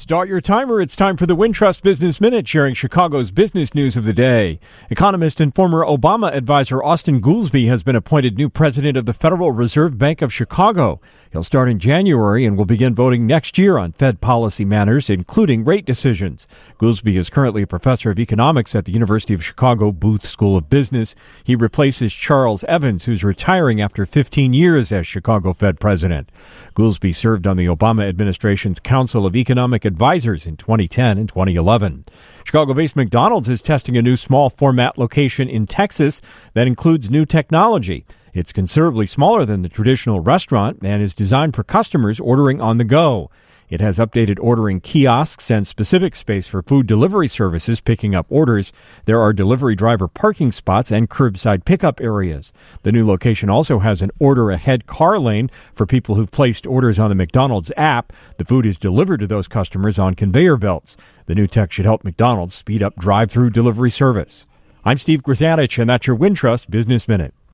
Start your timer. It's time for the Wintrust Business Minute, sharing Chicago's business news of the day. Economist and former Obama advisor Austan Goolsbee has been appointed new president of the Federal Reserve Bank of Chicago. He'll start in January and will begin voting next year on Fed policy matters, including rate decisions. Goolsbee is currently a professor of economics at the University of Chicago Booth School of Business. He replaces Charles Evans, who's retiring after 15 years as Chicago Fed president. Goolsbee served on the Obama administration's Council of Economic Advisors in 2010 and 2011. Chicago-based McDonald's is testing a new small format location in Texas that includes new technology. It's considerably smaller than the traditional restaurant and is designed for customers ordering on the go. It has updated ordering kiosks and specific space for food delivery services picking up orders. There are delivery driver parking spots and curbside pickup areas. The new location also has an order-ahead car lane for people who've placed orders on the McDonald's app. The food is delivered to those customers on conveyor belts. The new tech should help McDonald's speed up drive-through delivery service. I'm Steve Grzanich, and that's your Wintrust Business Minute.